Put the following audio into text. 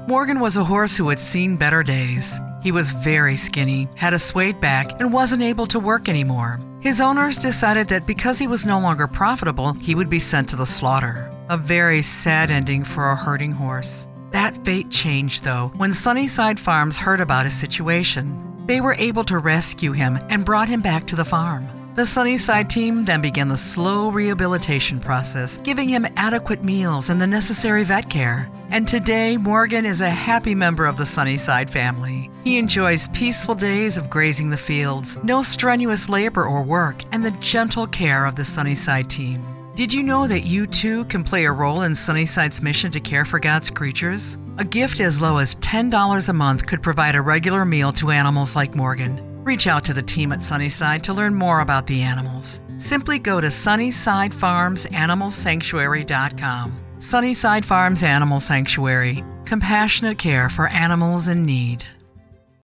Morgan was a horse who had seen better days. He was very skinny, had a swayed back, and wasn't able to work anymore. His owners decided that because he was no longer profitable, he would be sent to the slaughter. A very sad ending for a herding horse. That fate changed, though, when Sunnyside Farms heard about his situation. They were able to rescue him and brought him back to the farm. The Sunnyside team then began the slow rehabilitation process, giving him adequate meals and the necessary vet care. And today, Morgan is a happy member of the Sunnyside family. He enjoys peaceful days of grazing the fields, no strenuous labor or work, and the gentle care of the Sunnyside team. Did you know that you too can play a role in Sunnyside's mission to care for God's creatures? A gift as low as $10 a month could provide a regular meal to animals like Morgan. Reach out to the team at Sunnyside to learn more about the animals. Simply go to SunnysideFarmsAnimalSanctuary.com. Sunnyside Farms Animal Sanctuary. Compassionate care for animals in need.